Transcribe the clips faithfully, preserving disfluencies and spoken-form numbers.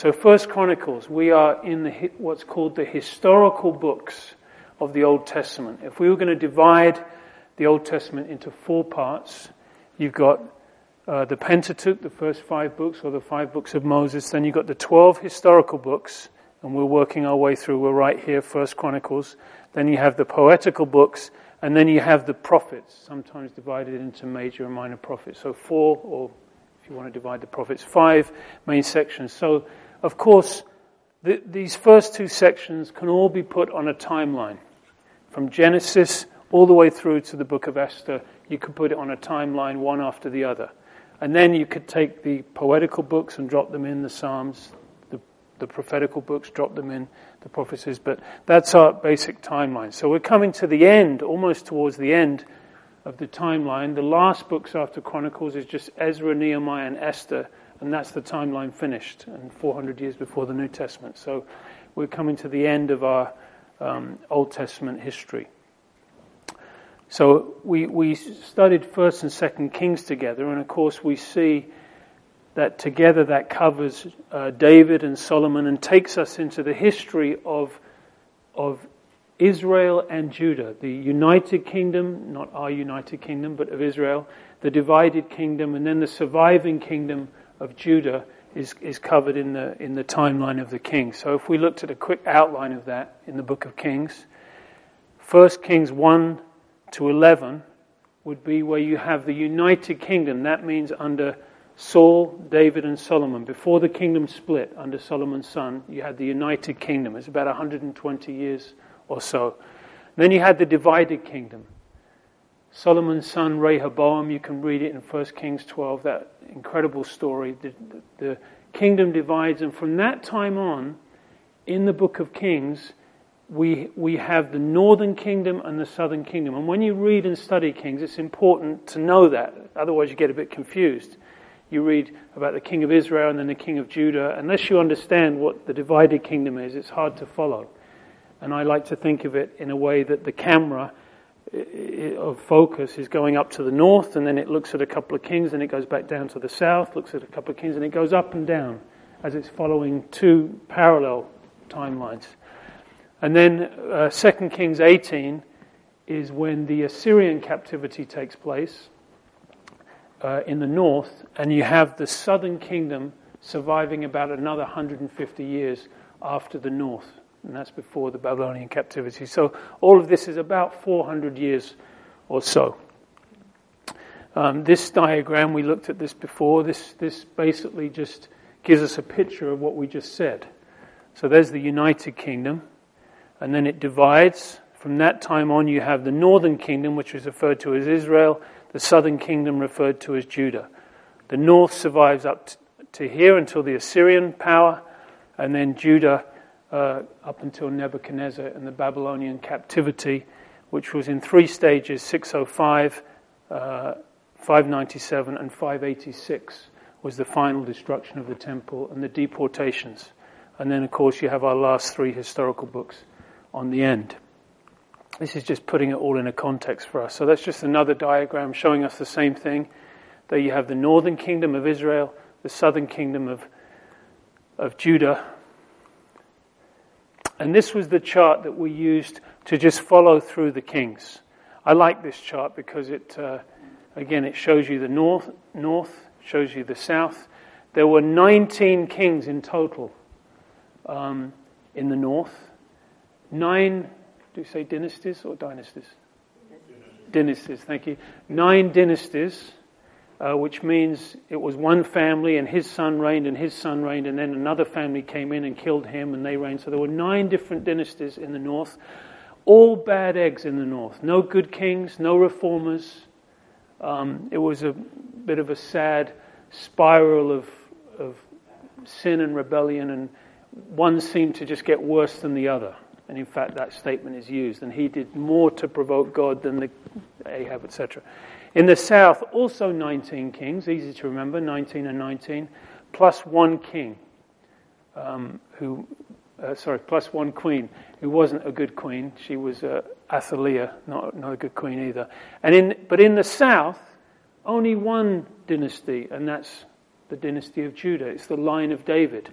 So First Chronicles, we are in the what's called the historical books of the Old Testament. If we were going to divide the Old Testament into four parts, you've got uh, the Pentateuch, the first five books, or the five books of Moses. Then you've got the twelve historical books, and we're working our way through. We're right here, First Chronicles. Then you have the poetical books, and then you have the prophets, sometimes divided into major and minor prophets. So four, or if you want to divide the prophets, five main sections. So, of course, the, these first two sections can all be put on a timeline. From Genesis all the way through to the book of Esther, you could put it on a timeline, one after the other. And then you could take the poetical books and drop them in, the Psalms, the, the prophetical books, drop them in, the prophecies. But that's our basic timeline. So we're coming to the end, almost towards the end of the timeline. The last books after Chronicles is just Ezra, Nehemiah, and Esther. And that's the timeline finished, and four hundred years before the New Testament. So we're coming to the end of our um, Old Testament history. So we we studied First and Second Kings together, and of course we see that together that covers uh, David and Solomon and takes us into the history of of Israel and Judah, the United Kingdom, not our United Kingdom, but of Israel, the divided kingdom, and then the surviving kingdom of Judah is is covered in the in the timeline of the kings. So if we looked at a quick outline of that in the book of Kings, First Kings one to eleven would be where you have the United Kingdom. That means under Saul, David, and Solomon. Before the kingdom split under Solomon's son, you had the United Kingdom. It's about one hundred twenty years or so. Then you had the divided kingdom. Solomon's son Rehoboam, you can read it in First Kings twelve, that incredible story. The, the, the kingdom divides, and from that time on, in the book of Kings, we we have the northern kingdom and the southern kingdom. And when you read and study Kings, it's important to know that. Otherwise you get a bit confused. You read about the king of Israel and then the king of Judah. Unless you understand what the divided kingdom is, it's hard to follow. And I like to think of it in a way that the camera of focus is going up to the north, and then it looks at a couple of kings, and it goes back down to the south, looks at a couple of kings, and it goes up and down as it's following two parallel timelines. And then uh, Second Kings eighteen is when the Assyrian captivity takes place uh, in the north, and you have the southern kingdom surviving about another one hundred fifty years after the north. And that's before the Babylonian captivity. So all of this is about four hundred years or so. Um, this diagram, we looked at this before. This this basically just gives us a picture of what we just said. So there's the United Kingdom, and then it divides. From that time on, you have the Northern Kingdom, which is referred to as Israel, the Southern Kingdom referred to as Judah. The north survives up t- to here until the Assyrian power, and then Judah Uh, up until Nebuchadnezzar and the Babylonian captivity, which was in three stages, six oh five, uh, five ninety-seven, and five eighty-six was the final destruction of the temple and the deportations. And then, of course, you have our last three historical books on the end. This is just putting it all in a context for us. So that's just another diagram showing us the same thing. There you have the northern kingdom of Israel, the southern kingdom of, of Judah. And this was the chart that we used to just follow through the kings. I like this chart because it, uh, again, it shows you the north, north, shows you the south. There were nineteen kings in total um, in the north. Nine, do you say dynasties or dynasties? Dynasties, dynasties thank you. Nine dynasties. Uh, which means it was one family and his son reigned and his son reigned, and then another family came in and killed him and they reigned. So there were nine different dynasties in the north, all bad eggs in the north. No good kings, no reformers. Um, it was a bit of a sad spiral of, of sin and rebellion, and one seemed to just get worse than the other. And in fact, that statement is used. And he did more to provoke God than the Ahab, et cetera. In the south, also nineteen kings, easy to remember, nineteen and nineteen, plus one king, um, who, uh, sorry, plus one queen, who wasn't a good queen. She was uh, Athaliah, not, not a good queen either. And in, but in the south, only one dynasty, and that's the dynasty of Judah. It's the line of David.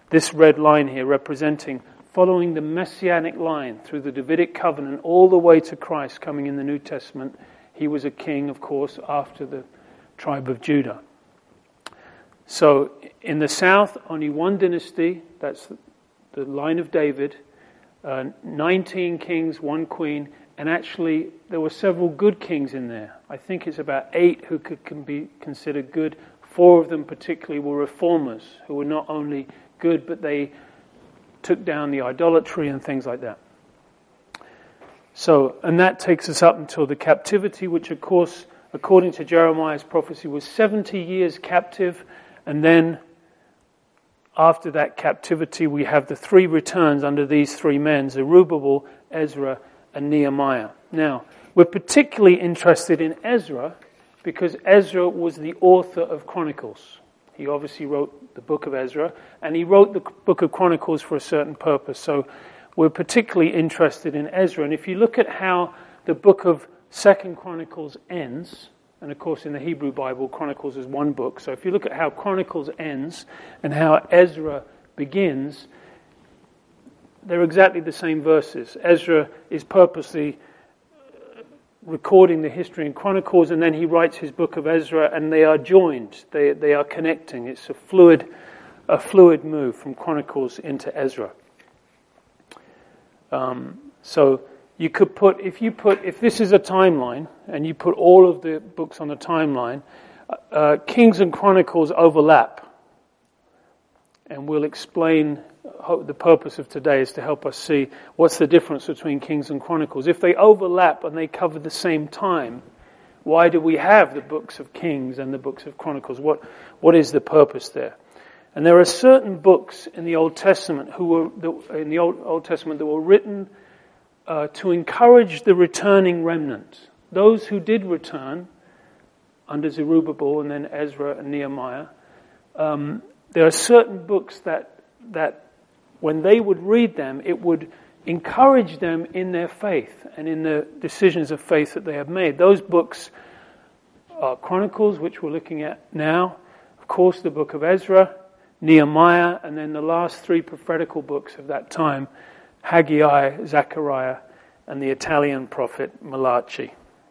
this red line here representing following the messianic line through the Davidic covenant all the way to Christ coming in the New Testament. He was a king, of course, after the tribe of Judah. So in the south, only one dynasty, that's the line of David, uh, nineteen kings, one queen, and actually there were several good kings in there. I think it's about eight who could can be considered good. Four of them particularly were reformers, who were not only good, but they took down the idolatry and things like that. So, and that takes us up until the captivity, which of course, according to Jeremiah's prophecy, was seventy years captive, and then after that captivity we have the three returns under these three men, Zerubbabel, Ezra, and Nehemiah. Now, we're particularly interested in Ezra because Ezra was the author of Chronicles. He obviously wrote the book of Ezra, and he wrote the book of Chronicles for a certain purpose. So we're particularly interested in Ezra. And if you look at how the book of Second Chronicles ends, and of course in the Hebrew Bible, Chronicles is one book. So if you look at how Chronicles ends and how Ezra begins, they're exactly the same verses. Ezra is purposely recording the history in Chronicles, and then he writes his book of Ezra, and they are joined. They they are connecting. It's a fluid, a fluid move from Chronicles into Ezra. Um, so you could put, if you put, if this is a timeline, and you put all of the books on the timeline, uh, Kings and Chronicles overlap, and we'll explain. The purpose of today is to help us see what's the difference between Kings and Chronicles. If they overlap and they cover the same time, why do we have the books of Kings and the books of Chronicles? What what is the purpose there? And there are certain books in the Old Testament who were in the Old, Old Testament that were written uh, to encourage the returning remnant. Those who did return under Zerubbabel and then Ezra and Nehemiah. Um, there are certain books that that when they would read them, it would encourage them in their faith and in the decisions of faith that they have made. Those books are Chronicles, which we're looking at now, of course the book of Ezra, Nehemiah, and then the last three prophetical books of that time, Haggai, Zechariah, and the Italian prophet Malachi.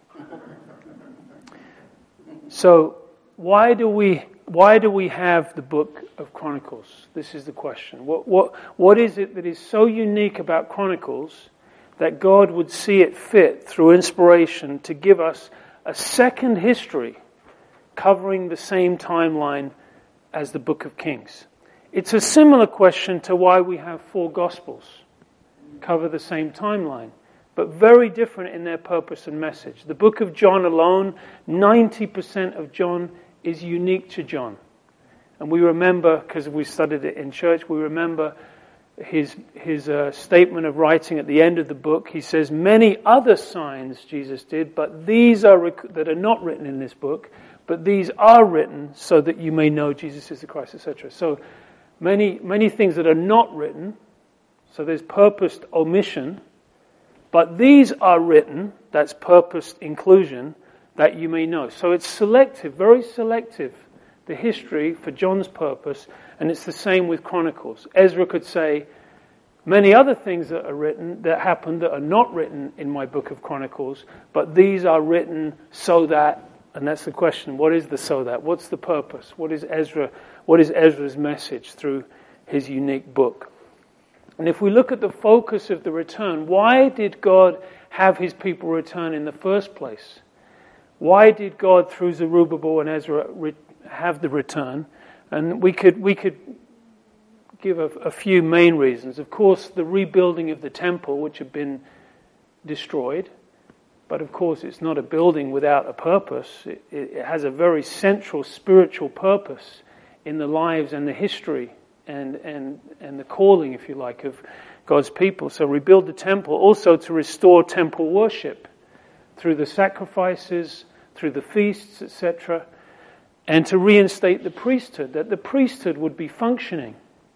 So why do we why do we have the book of Chronicles? This is the question. What what what is it that is so unique about Chronicles that God would see it fit through inspiration to give us a second history covering the same timeline as the book of Kings? It's a similar question to why we have four Gospels cover the same timeline, but very different in their purpose and message. The book of John alone, ninety percent of John is unique to John. And we remember, because we studied it in church, we remember his his uh, statement of writing at the end of the book. He says, many other signs Jesus did, but these are rec- that are not written in this book, but these are written so that you may know Jesus is the Christ, et cetera. So many many things that are not written, so there's purposed omission, but these are written, that's purposed inclusion, that you may know. So it's selective, very selective, the history for John's purpose, and it's the same with Chronicles. Ezra could say, many other things that are written, that happened, that are not written in my book of Chronicles, but these are written so that, and that's the question, what is the so that? What's the purpose? What is Ezra? What is Ezra's message through his unique book? And if we look at the focus of the return, why did God have his people return in the first place? Why did God, through Zerubbabel and Ezra, re- have the return? And we could we could give a, a few main reasons. Of course, the rebuilding of the temple, which had been destroyed. But of course, it's not a building without a purpose. It, it has a very central spiritual purpose in the lives and the history and, and, and the calling, if you like, of God's people. So rebuild the temple, also to restore temple worship through the sacrifices, through the feasts, et cetera, and to reinstate the priesthood, that the priesthood would be functioning.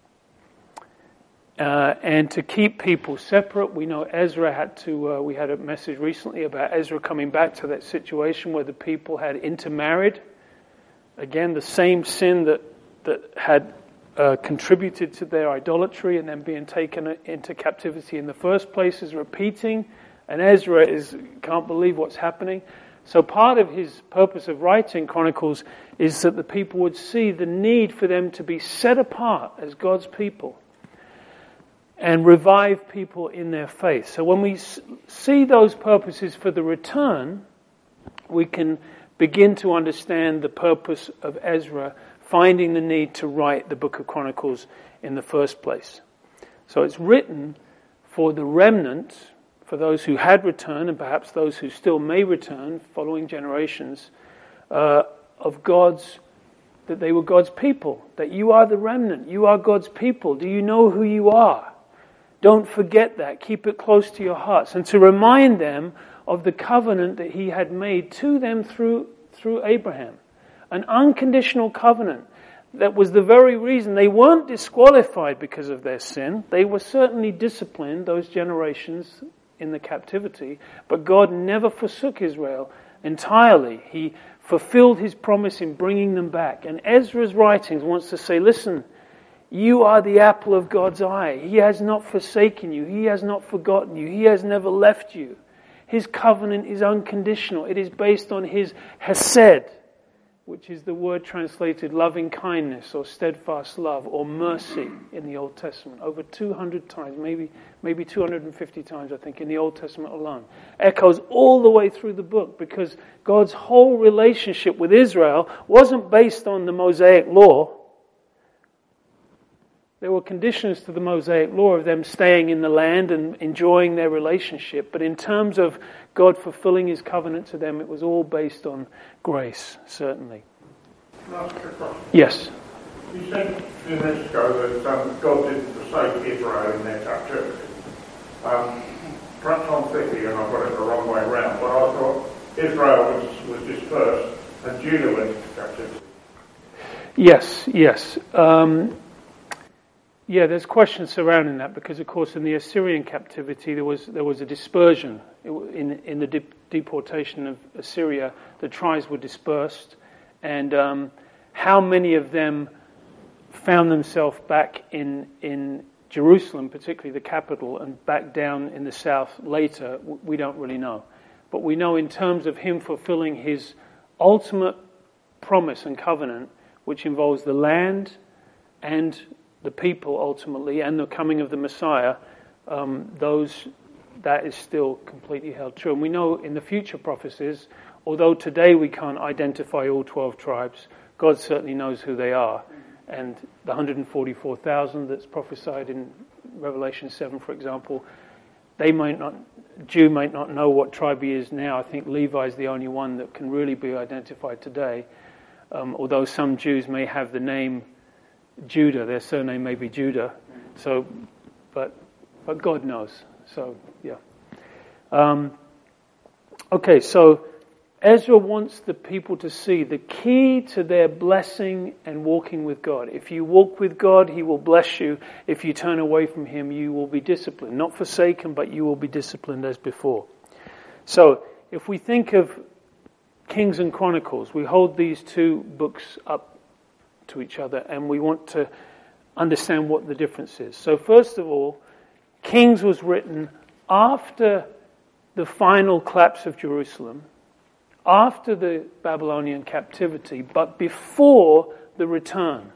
Uh, and to keep people separate. We know Ezra had to, uh, we had a message recently about Ezra coming back to that situation where the people had intermarried. Again, the same sin that, that had uh, contributed to their idolatry and then being taken into captivity in the first place is repeating, and Ezra is can't believe what's happening. So part of his purpose of writing Chronicles is that the people would see the need for them to be set apart as God's people and revive people in their faith. So when we see those purposes for the return, we can begin to understand the purpose of Ezra finding the need to write the book of Chronicles in the first place. So it's written for the remnant, for those who had returned and perhaps those who still may return, following generations, uh, of God's, that they were God's people, that you are the remnant, you are God's people. Do you know who you are? Don't forget that. Keep it close to your hearts. And to remind them of the covenant that he had made to them through, through Abraham. An unconditional covenant that was the very reason they weren't disqualified because of their sin. They were certainly disciplined, those generations in the captivity, but God never forsook Israel entirely. He fulfilled his promise in bringing them back. And Ezra's writings wants to say, listen, you are the apple of God's eye. He has not forsaken you. He has not forgotten you. He has never left you. His covenant is unconditional. It is based on his hesed, which is the word translated loving kindness or steadfast love or mercy in the Old Testament. Over two hundred times, maybe maybe two hundred fifty times, I think, in the Old Testament alone. Echoes all the way through the book because God's whole relationship with Israel wasn't based on the Mosaic law. There were conditions to the Mosaic law of them staying in the land and enjoying their relationship. But in terms of God fulfilling his covenant to them, it was all based on grace, certainly. Can I ask you a question? Yes. You said a few minutes ago that um, God didn't forsake Israel in their captivity. Um, perhaps I'm thinking, and I've got it the wrong way around, but I thought Israel was, was dispersed and Judah went into captivity. Yes, yes. Um, Yeah, there's questions surrounding that because, of course, in the Assyrian captivity there was there was a dispersion. In in the de- deportation of Assyria, the tribes were dispersed, and um, how many of them found themselves back in in Jerusalem, particularly the capital, and back down in the south later, we don't really know. But we know in terms of him fulfilling his ultimate promise and covenant, which involves the land and the people ultimately, and the coming of the Messiah, um, those that is still completely held true. And we know in the future prophecies, although today we can't identify all twelve tribes, God certainly knows who they are. And the one hundred forty-four thousand that's prophesied in Revelation seven, for example, they might not, Jew might not know what tribe he is now. I think Levi is the only one that can really be identified today. Um, although some Jews may have the name Judah, their surname may be Judah. So, but but God knows. So yeah. Um, okay, so Ezra wants the people to see the key to their blessing and walking with God. If you walk with God, he will bless you. If you turn away from him, you will be disciplined. Not forsaken, but you will be disciplined as before. So if we think of Kings and Chronicles, we hold these two books up to each other and we want to understand what the difference is. So first of all, Kings was written after the final collapse of Jerusalem, after the Babylonian captivity, but before the return.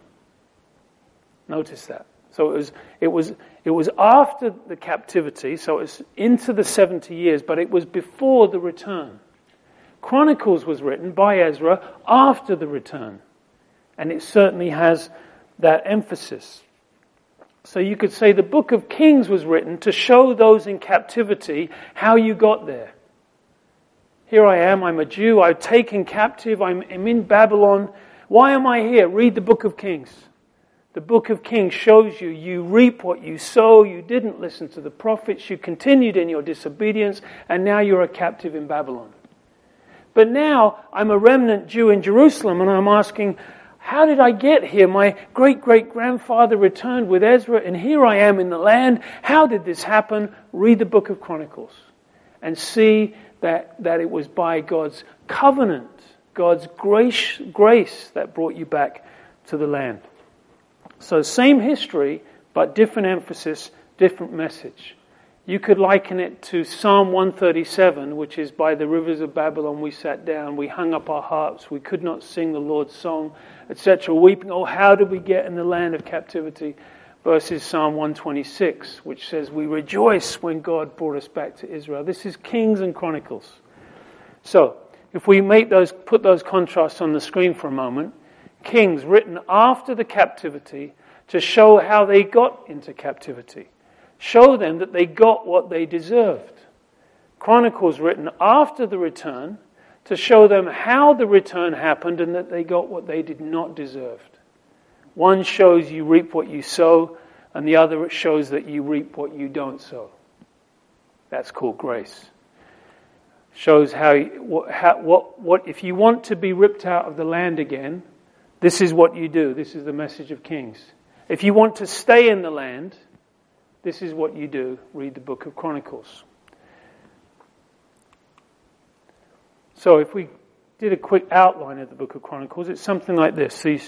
Notice that. So it was it was it was after the captivity, so it was into the seventy years, but it was before the return. Chronicles was written by Ezra after the return, and it certainly has that emphasis. So you could say the book of Kings was written to show those in captivity how you got there. Here I am, I'm a Jew, I'm taken captive, I'm, I'm in Babylon. Why am I here? Read the book of Kings. The book of Kings shows you, you reap what you sow, you didn't listen to the prophets, you continued in your disobedience, and now you're a captive in Babylon. But now I'm a remnant Jew in Jerusalem, and I'm asking, how did I get here? My great-great-grandfather returned with Ezra, and here I am in the land. How did this happen? Read the book of Chronicles and see that, that it was by God's covenant, God's grace, grace that brought you back to the land. So same history, but different emphasis, different message. You could liken it to Psalm one thirty-seven, which is, by the rivers of Babylon we sat down, we hung up our harps, we could not sing the Lord's song, et cetera, weeping, oh, how did we get in the land of captivity? Versus Psalm one twenty-six, which says, we rejoice when God brought us back to Israel. This is Kings and Chronicles. So, if we make those, put those contrasts on the screen for a moment, Kings written after the captivity to show how they got into captivity. Show them that they got what they deserved. Chronicles written after the return to show them how the return happened and that they got what they did not deserve. One shows you reap what you sow, and the other shows that you reap what you don't sow. That's called grace. Shows how, what, how, what, what, if you want to be ripped out of the land again, this is what you do. This is the message of Kings. If you want to stay in the land, this is what you do. Read the book of Chronicles. So if we did a quick outline of the book of Chronicles, it's something like this. These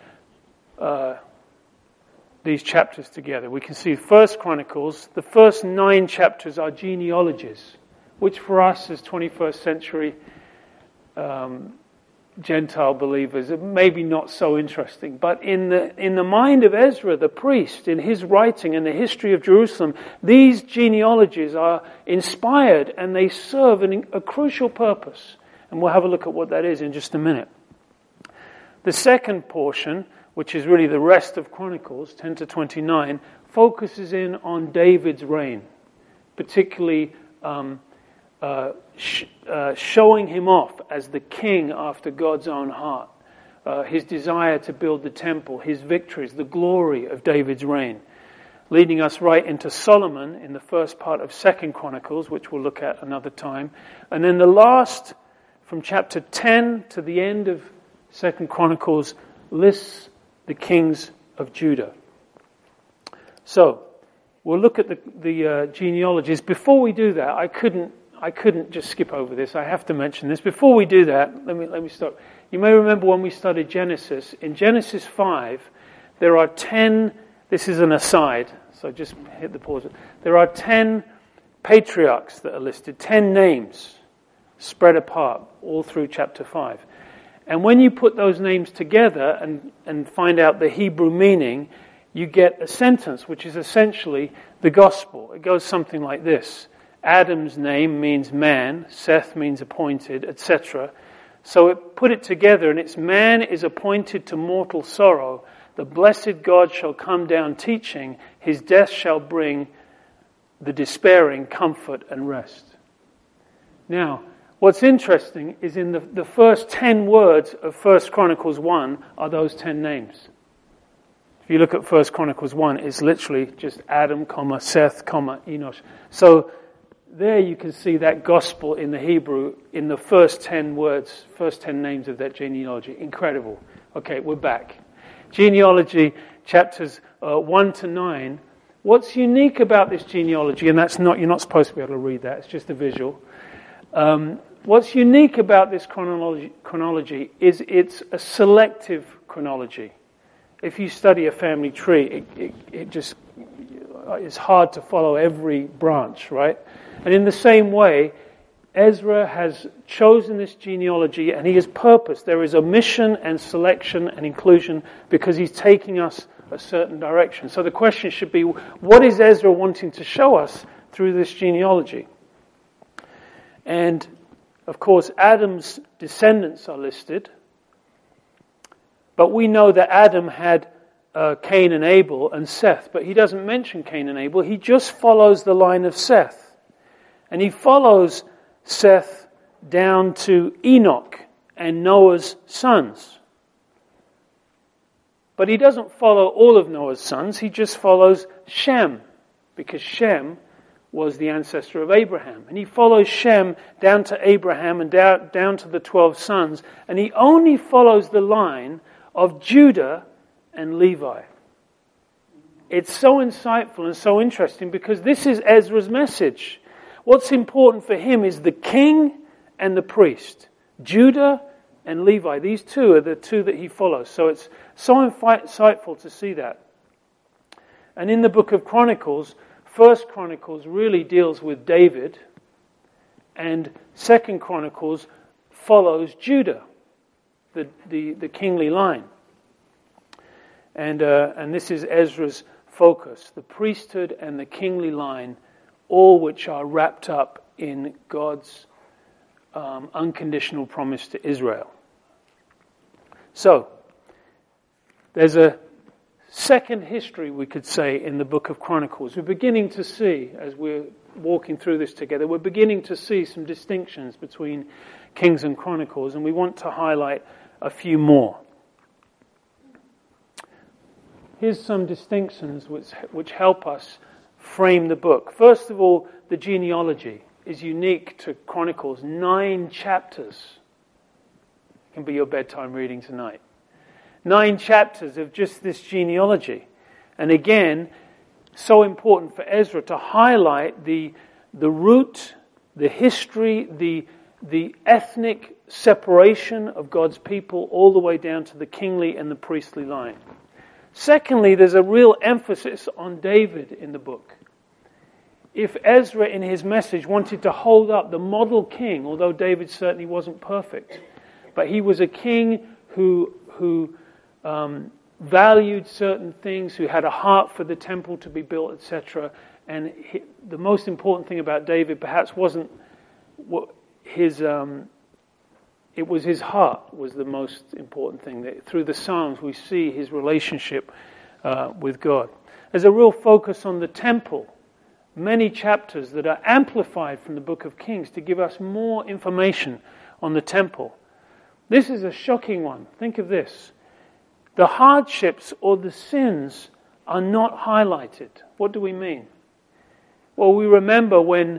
uh, these chapters together. We can see First Chronicles. The first nine chapters are genealogies, which for us as twenty-first century um, Gentile believers are maybe not so interesting. But in the in the mind of Ezra, the priest, in his writing in the history of Jerusalem, these genealogies are inspired and they serve an, a crucial purpose. And we'll have a look at what that is in just a minute. The second portion, which is really the rest of Chronicles, ten to twenty-nine, focuses in on David's reign, particularly um, uh, sh- uh, showing him off as the king after God's own heart, uh, his desire to build the temple, his victories, the glory of David's reign, leading us right into Solomon in the first part of Second Chronicles, which we'll look at another time, and then the last, from chapter ten to the end of Second Chronicles, lists the kings of Judah. So, we'll look at the, the uh, genealogies. Before we do that, I couldn't I couldn't just skip over this. I have to mention this. Before we do that, let me let me stop. You may remember when we studied Genesis. In Genesis five, there are ten, this is an aside, so just hit the pause. There are ten patriarchs that are listed, ten names spread apart all through chapter five. And when you put those names together and, and find out the Hebrew meaning, you get a sentence which is essentially the gospel. It goes something like this. Adam's name means man, Seth means appointed, et cetera. So it put it together, and it's man is appointed to mortal sorrow. The blessed God shall come down teaching. His death shall bring the despairing comfort and rest. Now, what's interesting is in the, the first ten words of First Chronicles one are those ten names. If you look at First Chronicles one, it's literally just Adam, comma, Seth, comma, Enosh. So there you can see that gospel in the Hebrew in the first ten words, first ten names of that genealogy. Incredible. Okay, we're back. Genealogy, chapters uh, one to nine. What's unique about this genealogy, and that's not, you're not supposed to be able to read that, it's just a visual. Um, what's unique about this chronology, chronology is it's a selective chronology. If you study a family tree, it, it, it just it's hard to follow every branch, right? And in the same way, Ezra has chosen this genealogy and he has purpose. There is omission and selection and inclusion because he's taking us a certain direction. So the question should be, what is Ezra wanting to show us through this genealogy? And, of course, Adam's descendants are listed. But we know that Adam had uh, Cain and Abel and Seth. But he doesn't mention Cain and Abel. He just follows the line of Seth. And he follows Seth down to Enoch and Noah's sons. But he doesn't follow all of Noah's sons. He just follows Shem. Because Shem was the ancestor of Abraham. And he follows Shem down to Abraham and down, down to the twelve sons. And he only follows the line of Judah and Levi. It's so insightful and so interesting because this is Ezra's message. What's important for him is the king and the priest. Judah and Levi. These two are the two that he follows. So it's so insightful to see that. And in the book of Chronicles, First Chronicles really deals with David, and Second Chronicles follows Judah, the, the, the kingly line. And, uh, and this is Ezra's focus, the priesthood and the kingly line, all which are wrapped up in God's um, unconditional promise to Israel. So, there's a second history, we could say, in the book of Chronicles. We're beginning to see, as we're walking through this together, we're beginning to see some distinctions between Kings and Chronicles, and we want to highlight a few more. Here's some distinctions which, which help us frame the book. First of all, the genealogy is unique to Chronicles. Nine chapters. It can be your bedtime reading tonight. Nine chapters of just this genealogy. And again, so important for Ezra to highlight the, the root, the history, the, the ethnic separation of God's people all the way down to the kingly and the priestly line. Secondly, there's a real emphasis on David in the book. If Ezra in his message wanted to hold up the model king, although David certainly wasn't perfect, but he was a king who who um, valued certain things, who had a heart for the temple to be built, et cetera. And he, the most important thing about David perhaps wasn't what his um, it was his heart was the most important thing. That through the Psalms we see his relationship uh, with God. There's a real focus on the temple. Many chapters that are amplified from the book of Kings to give us more information on the temple. This is a shocking one. Think of this. The hardships or the sins are not highlighted. What do we mean? Well, we remember when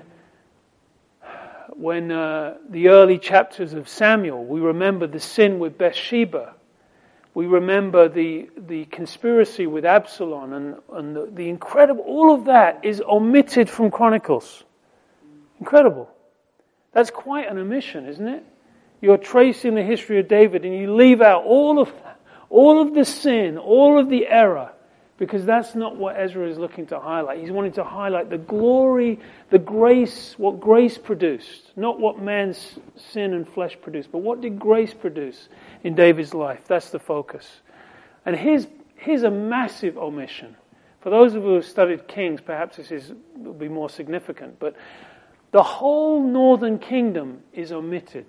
when uh, the early chapters of Samuel, we remember the sin with Bathsheba. We remember the the conspiracy with Absalom and, and the, the incredible, all of that is omitted from Chronicles. Incredible. That's quite an omission, isn't it? You're tracing the history of David and you leave out all of that, all of the sin, all of the error, because that's not what Ezra is looking to highlight. He's wanting to highlight the glory, the grace, what grace produced, not what man's sin and flesh produced, but what did grace produce in David's life. That's the focus. And here's, here's a massive omission. For those of you who have studied Kings, perhaps this is, will be more significant, but the whole northern kingdom is omitted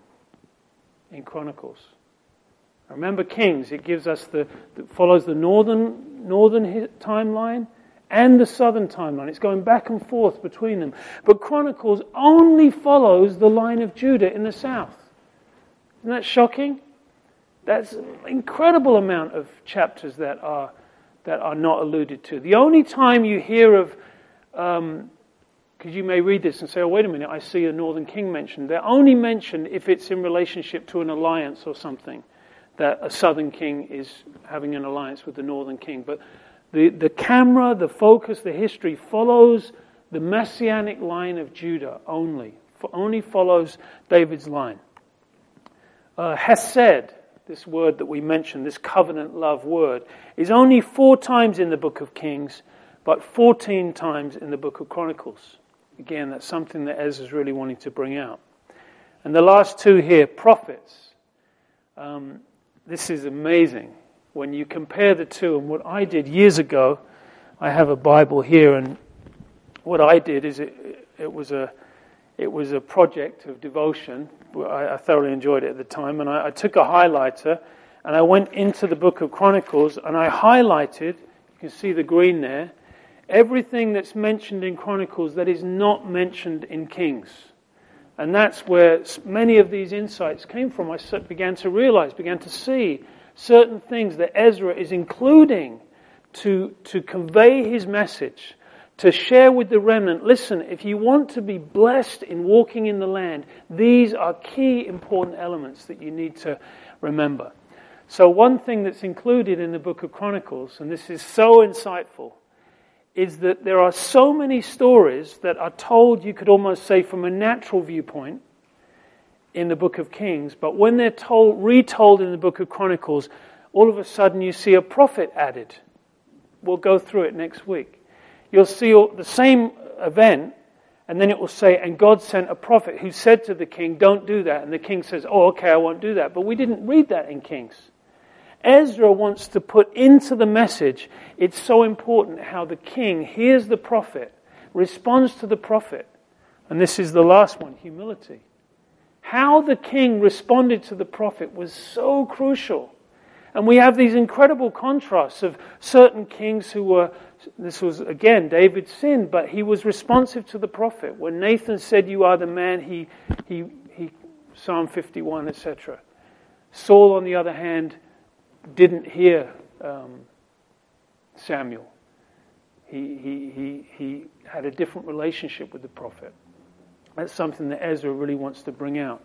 in Chronicles. Remember Kings, it gives us the, it follows the northern northern timeline and the southern timeline. It's going back and forth between them. But Chronicles only follows the line of Judah in the south. Isn't that shocking? That's an incredible amount of chapters that are that are not alluded to. The only time you hear of, um, because you may read this and say, oh, wait a minute, I see a northern king mentioned. They're only mentioned if it's in relationship to an alliance or something, that a southern king is having an alliance with the northern king. But the, the camera, the focus, the history follows the messianic line of Judah only. Only follows David's line. Uh, Hesed, this word that we mentioned, this covenant love word, is only four times in the book of Kings, but fourteen times in the book of Chronicles. Again, that's something that Ezra's really wanting to bring out. And the last two here, prophets. Um, This is amazing when you compare the two. And what I did years ago, I have a Bible here, and what I did is it, it was a it was a project of devotion. I, I thoroughly enjoyed it at the time, and I, I took a highlighter and I went into the book of Chronicles and I highlighted. You can see the green there. Everything that's mentioned in Chronicles that is not mentioned in Kings. And that's where many of these insights came from. I began to realize, began to see certain things that Ezra is including to, to convey his message, to share with the remnant. Listen, if you want to be blessed in walking in the land, these are key important elements that you need to remember. So one thing that's included in the book of Chronicles, and this is so insightful, is that there are so many stories that are told, you could almost say, from a natural viewpoint in the book of Kings, but when they're told, retold in the book of Chronicles, all of a sudden you see a prophet added. We'll go through it next week. You'll see all, the same event, and then it will say, and God sent a prophet who said to the king, don't do that. And the king says, oh, okay, I won't do that. But we didn't read that in Kings. Ezra wants to put into the message, it's so important how the king hears the prophet, responds to the prophet. And this is the last one, humility. How the king responded to the prophet was so crucial. And we have these incredible contrasts of certain kings who were, this was again, David sinned, but he was responsive to the prophet. When Nathan said, you are the man, he, he, he Psalm fifty-one, et cetera. Saul, on the other hand, didn't hear um, Samuel. He, he, he, he had a different relationship with the prophet. That's something that Ezra really wants to bring out.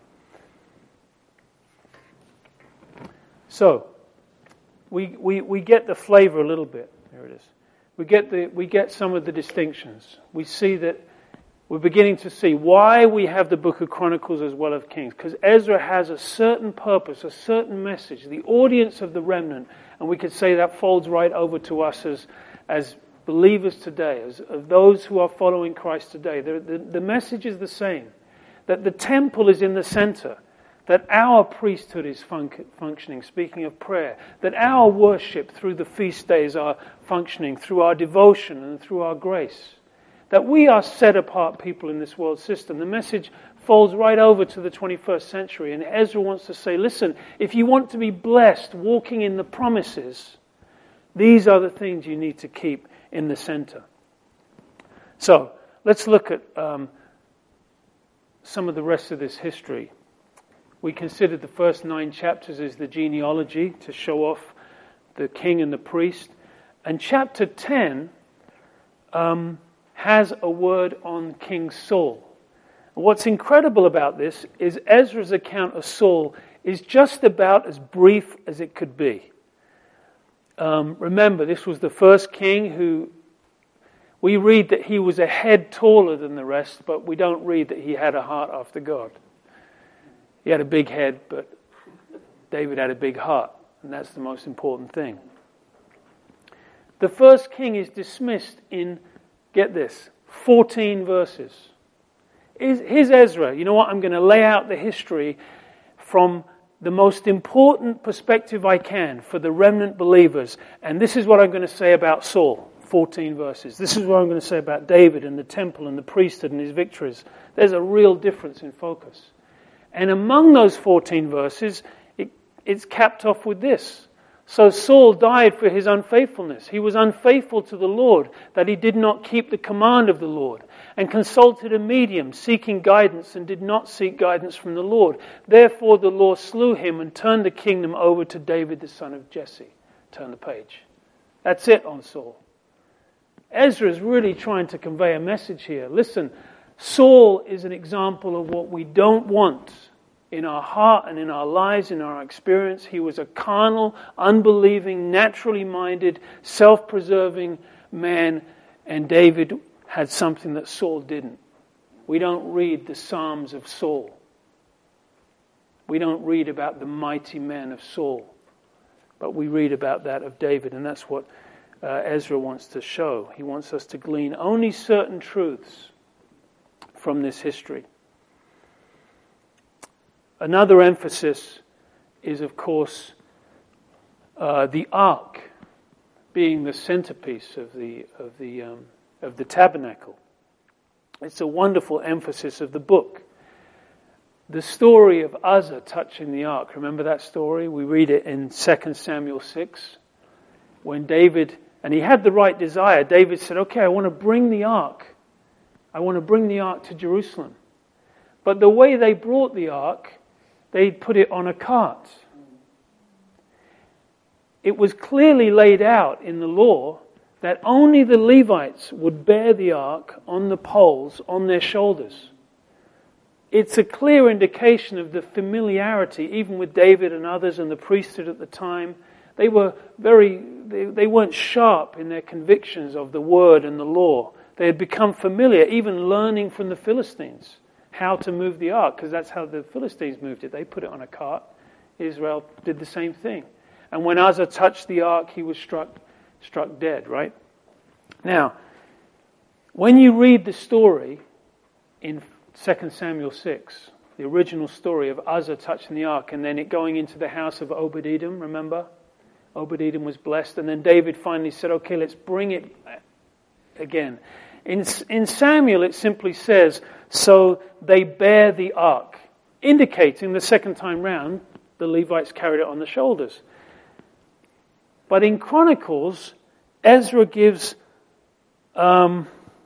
So, we we, we get the flavor a little bit. There it is. We get the we get some of the distinctions. We see that we're beginning to see why we have the book of Chronicles as well as Kings. Because Ezra has a certain purpose, a certain message, the audience of the remnant, and we could say that folds right over to us as as believers today, as of those who are following Christ today. The, the, the message is the same, that the temple is in the center, that our priesthood is fun- functioning, speaking of prayer, that our worship through the feast days are functioning, through our devotion and through our grace, that we are set apart people in this world system. The message folds right over to the twenty-first century, and Ezra wants to say, listen, if you want to be blessed, walking in the promises, these are the things you need to keep in the center. So, let's look at um, some of the rest of this history. We considered the first nine chapters as the genealogy to show off the king and the priest. And chapter ten um, has a word on King Saul. What's incredible about this is Ezra's account of Saul is just about as brief as it could be. Um, remember, this was the first king who, we read that he was a head taller than the rest, but we don't read that he had a heart after God. He had a big head, but David had a big heart, and that's the most important thing. The first king is dismissed in, get this, fourteen verses. Here's Ezra. You know what? I'm going to lay out the history from the most important perspective I can for the remnant believers. And this is what I'm going to say about Saul, fourteen verses. This is what I'm going to say about David and the temple and the priesthood and his victories. There's a real difference in focus. And among those fourteen verses, it, it's capped off with this. So Saul died for his unfaithfulness. He was unfaithful to the Lord, that he did not keep the command of the Lord, and consulted a medium, seeking guidance, and did not seek guidance from the Lord. Therefore the Lord slew him and turned the kingdom over to David the son of Jesse. Turn the page. That's it on Saul. Ezra is really trying to convey a message here. Listen, Saul is an example of what we don't want in our heart and in our lives, in our experience. He was a carnal, unbelieving, naturally minded, self-preserving man, and David had something that Saul didn't. We don't read the Psalms of Saul. We don't read about the mighty men of Saul, but we read about that of David, and that's what uh, Ezra wants to show. He wants us to glean only certain truths from this history. Another emphasis is, of course, uh, the ark being the centerpiece of the of the um, of the tabernacle. It's a wonderful emphasis of the book. The story of Uzzah touching the ark. Remember that story? We read it in Second Samuel six, when David, and he had the right desire. David said, "Okay, I want to bring the ark. I want to bring the ark to Jerusalem." But the way they brought the ark, they put it on a cart. It was clearly laid out in the law that only the Levites would bear the ark on the poles on their shoulders. It's a clear indication of the familiarity, even with David and others and the priesthood at the time. They were very, they, they weren't sharp in their convictions of the word and the law. They had become familiar, even learning from the Philistines how to move the ark, because that's how the Philistines moved it. They put it on a cart. Israel did the same thing. And when Uzzah touched the ark, he was struck struck dead, right? Now, when you read the story in Second Samuel six, the original story of Uzzah touching the ark and then it going into the house of Obed-Edom, remember? Obed-Edom was blessed, and then David finally said, okay, let's bring it again. In, in Samuel, it simply says, so they bear the ark, indicating the second time round, the Levites carried it on the shoulders. But in Chronicles, Ezra gives um,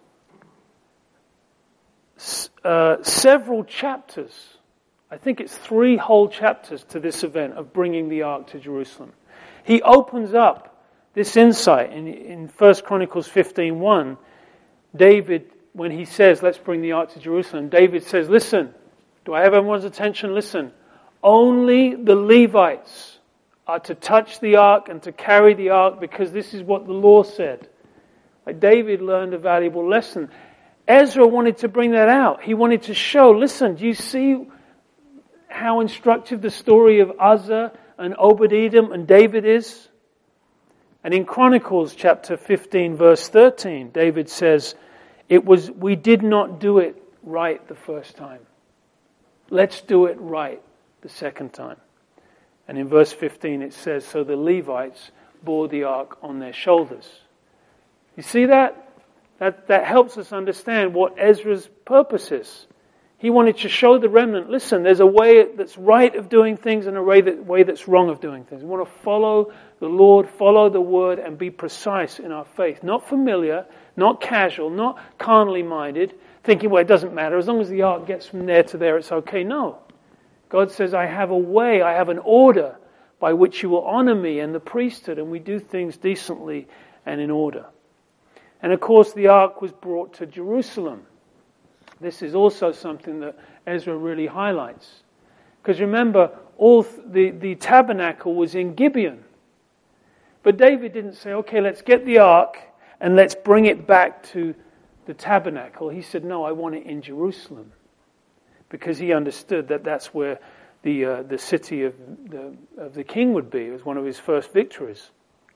s- uh, several chapters. I think it's three whole chapters to this event of bringing the ark to Jerusalem. He opens up this insight in, in First Chronicles fifteen one. David, when he says, let's bring the ark to Jerusalem, David says, listen, do I have everyone's attention? Listen, only the Levites are to touch the ark and to carry the ark because this is what the law said. Like David learned a valuable lesson. Ezra wanted to bring that out. He wanted to show, listen, do you see how instructive the story of Uzzah and Obed-Edom and David is? And in Chronicles chapter fifteen verse thirteen, David says, it was, we did not do it right the first time. Let's do it right the second time. And in verse fifteen it says, so the Levites bore the ark on their shoulders. You see that? That, that helps us understand what Ezra's purpose is. He wanted to show the remnant, listen, there's a way that's right of doing things and a way, that, way that's wrong of doing things. We want to follow the Lord, follow the Word, and be precise in our faith. Not familiar, not casual, not carnally minded, thinking, well, it doesn't matter. As long as the ark gets from there to there, it's okay. No. God says, I have a way, I have an order by which you will honor me and the priesthood, and we do things decently and in order. And of course, the ark was brought to Jerusalem. This is also something that Ezra really highlights. Because remember, all th- the, the tabernacle was in Gibeon. But David didn't say, okay, let's get the ark and let's bring it back to the tabernacle. He said, no, I want it in Jerusalem. Because he understood that that's where the uh, the city of the, of the king would be. It was one of his first victories.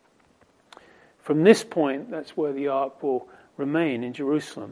From this point, that's where the ark will remain, in Jerusalem.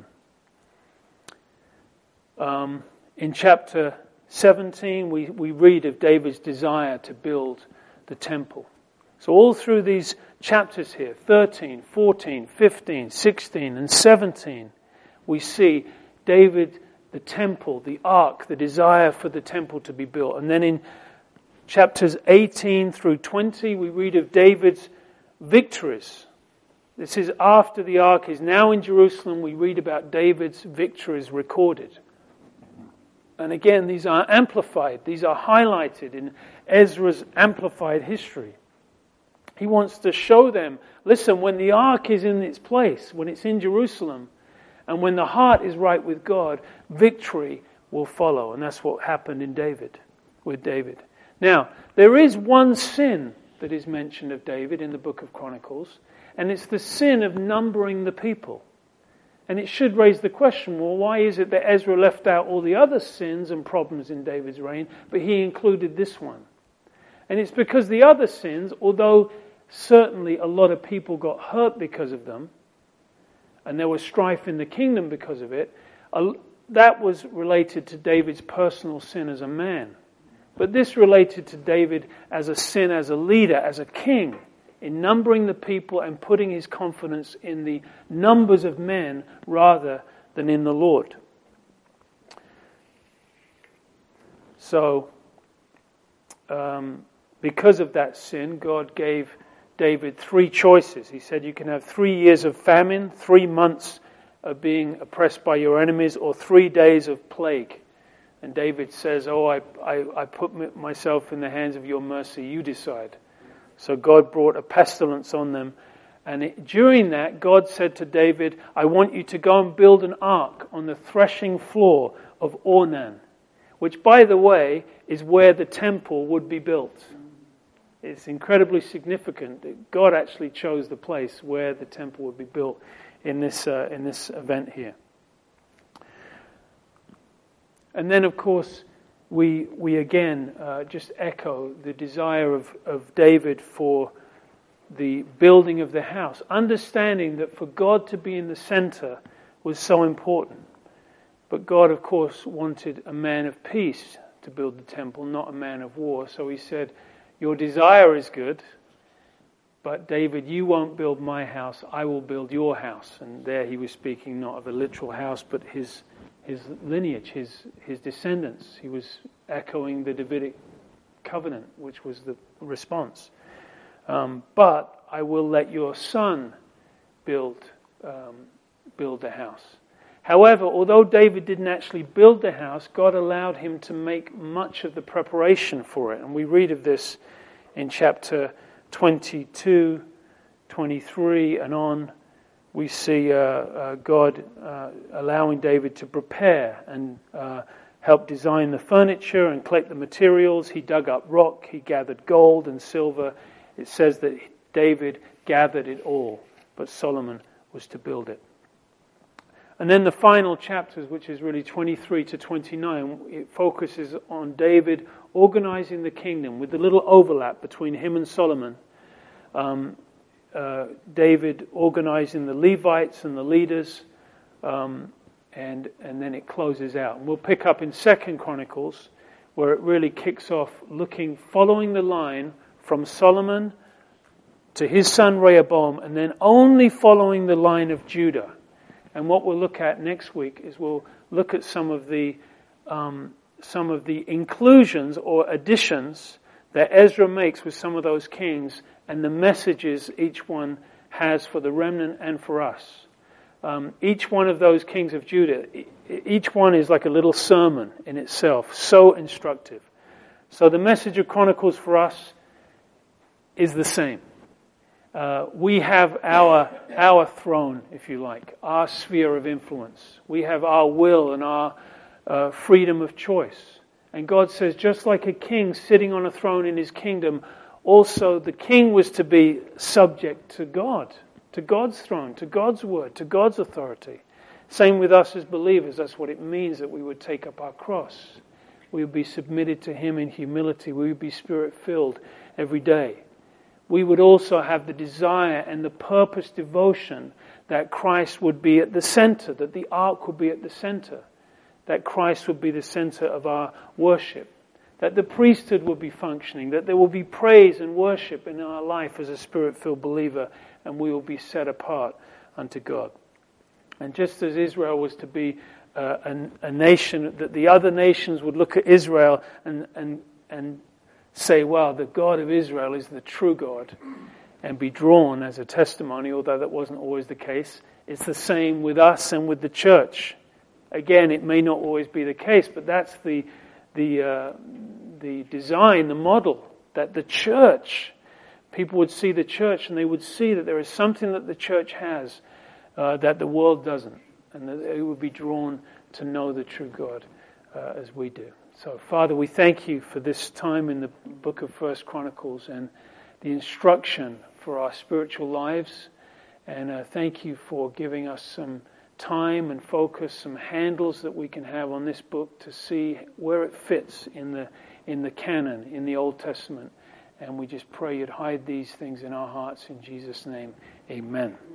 Um, in chapter seventeen, we, we read of David's desire to build the temple. So all through these chapters here, thirteen, fourteen, fifteen, sixteen, and seventeen, we see David, the temple, the ark, the desire for the temple to be built. And then in chapters eighteen through twenty, we read of David's victories. This is after the ark is now in Jerusalem. We read about David's victories recorded. And again, these are amplified. These are highlighted in Ezra's amplified history. He wants to show them, listen, when the ark is in its place, when it's in Jerusalem, and when the heart is right with God, victory will follow. And that's what happened in David, with David. Now, there is one sin that is mentioned of David in the book of Chronicles, and it's the sin of numbering the people. And it should raise the question, well, why is it that Ezra left out all the other sins and problems in David's reign, but he included this one? And it's because the other sins, although certainly a lot of people got hurt because of them, and there was strife in the kingdom because of it, that was related to David's personal sin as a man. But this related to David as a sin as a leader, as a king, in numbering the people and putting his confidence in the numbers of men rather than in the Lord. So, um, because of that sin, God gave David three choices. He said you can have three years of famine, three months of being oppressed by your enemies, or three days of plague. And David says, oh, I, I, I put myself in the hands of your mercy, you decide. So God brought a pestilence on them. And it, during that, God said to David, I want you to go and build an ark on the threshing floor of Ornan, which, by the way, is where the temple would be built. It's incredibly significant that God actually chose the place where the temple would be built in this uh, in this event here. And then, of course, we we again uh, just echo the desire of, of David for the building of the house, understanding that for God to be in the center was so important. But God, of course, wanted a man of peace to build the temple, not a man of war. So he said, your desire is good, but David, you won't build my house, I will build your house. And there he was speaking not of a literal house, but his his lineage, his his descendants. He was echoing the Davidic covenant, which was the response. Um, but I will let your son build um, build the house. However, although David didn't actually build the house, God allowed him to make much of the preparation for it. And we read of this in chapter twenty-two, twenty-three and on. We see uh, uh, God uh, allowing David to prepare and uh, help design the furniture and collect the materials. He dug up rock, he gathered gold and silver. It says that David gathered it all, but Solomon was to build it. And then the final chapters, which is really twenty-three to twenty-nine, it focuses on David organizing the kingdom with the little overlap between him and Solomon. Um, uh, David organizing the Levites and the leaders, um, and and then it closes out. And we'll pick up in Second Chronicles, where it really kicks off, looking, following the line from Solomon to his son Rehoboam, and then only following the line of Judah. And what we'll look at next week is we'll look at some of the um, some of the inclusions or additions that Ezra makes with some of those kings, and the messages each one has for the remnant and for us. Um, each one of those kings of Judah, each one is like a little sermon in itself, so instructive. So the message of Chronicles for us is the same. Uh, we have our our throne, if you like, our sphere of influence. We have our will and our uh, freedom of choice. And God says, just like a king sitting on a throne in his kingdom, also the king was to be subject to God, to God's throne, to God's word, to God's authority. Same with us as believers. That's what it means that we would take up our cross. We would be submitted to him in humility. We would be spirit-filled every day. We would also have the desire and the purpose devotion that Christ would be at the center, that the ark would be at the center, that Christ would be the center of our worship, that the priesthood would be functioning, that there will be praise and worship in our life as a spirit-filled believer, and we will be set apart unto God. And just as Israel was to be uh, a, a nation, that the other nations would look at Israel and and and say, well, the God of Israel is the true God, and be drawn as a testimony, although that wasn't always the case. It's the same with us and with the church. Again, it may not always be the case, but that's the the uh, the design, the model, that the church, people would see the church and they would see that there is something that the church has uh, that the world doesn't, and that they would be drawn to know the true God uh, as we do. So, Father, we thank you for this time in the book of First Chronicles and the instruction for our spiritual lives. And uh, thank you for giving us some time and focus, some handles that we can have on this book to see where it fits in the in the canon, in the Old Testament. And we just pray you'd hide these things in our hearts in Jesus' name. Amen.